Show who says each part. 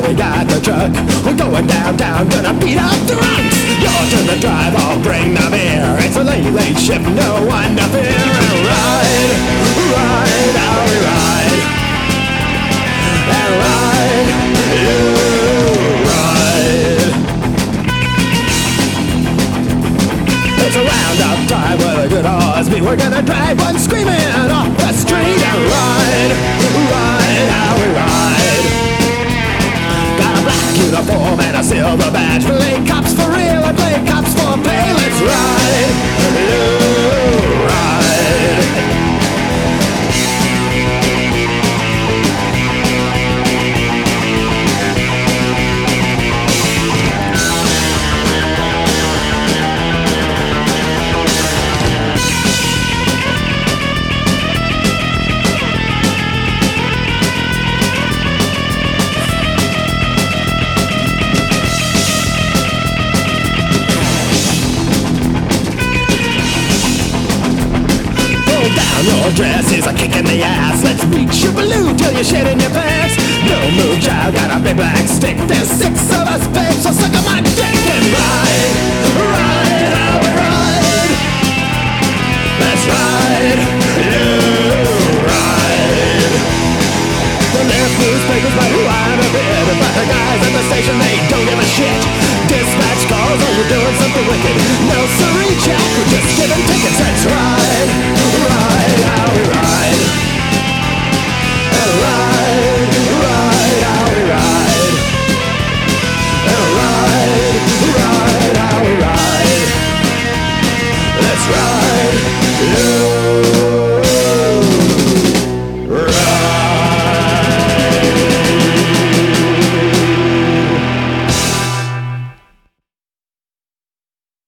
Speaker 1: we got the truck. We're going downtown, gonna beat up drunks. You're to the drive, I'll bring the beer. It's a late, late shift, no one to fear. And ride, ride, how we ride. And ride, you ride. It's a roundup time with a good horse beat. We're gonna drive one screaming off the street and ride, ride, how we ride. Got a black uniform and a silver badge. Play cops for real and play cops for pay. Let's ride, you ride. Your dress is a kick in the ass. Let's reach your balloon till you're shit in your pants. No move, child, got a big black stick. There's 6 of us, babe, so suck on my dick and ride, ride, how we ride. Let's ride, you ride. The left newspapers by who I'm a bit, but the guys at the station, they don't give a shit. Dispatch calls, oh, you're doing something wicked. No sorry, Jack, we're just giving tickets. Let's ride, ride, how we ride. And ride, ride, how we ride. And ride, ride, how we ride. Let's ride, you.